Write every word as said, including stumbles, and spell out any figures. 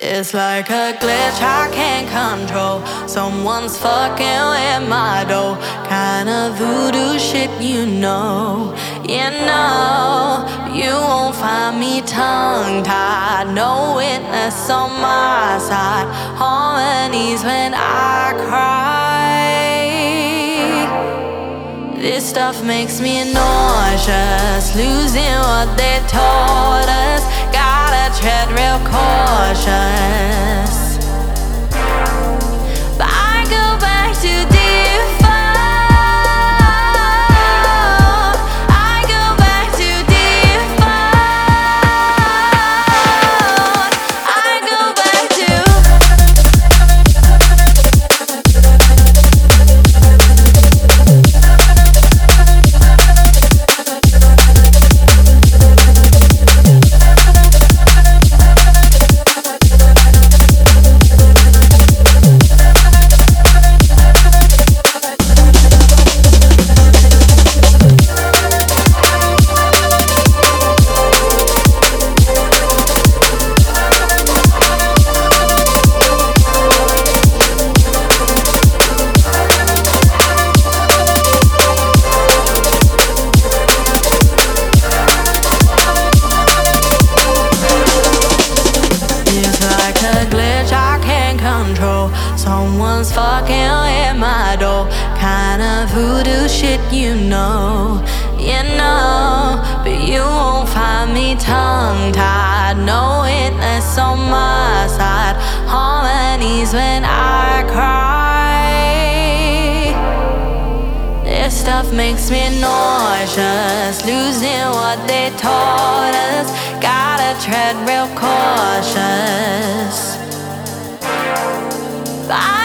It's like a glitch I can't control. Someone's fucking with my dough. Kinda voodoo shit, you know. You know, you won't find me tongue-tied. No witness on my side. Harmonies when I cry. This stuff makes me nauseous. Losing what they taught us. Gotta tread real cautious. But I go back to default. I go back to default. I go back to someone's fucking with my door. Kinda voodoo shit, you know. You know, but you won't find me tongue-tied. No witness on my side. Harmonies when I cry. This stuff makes me nauseous. Losing what they taught us. Gotta tread real cautious. Bye.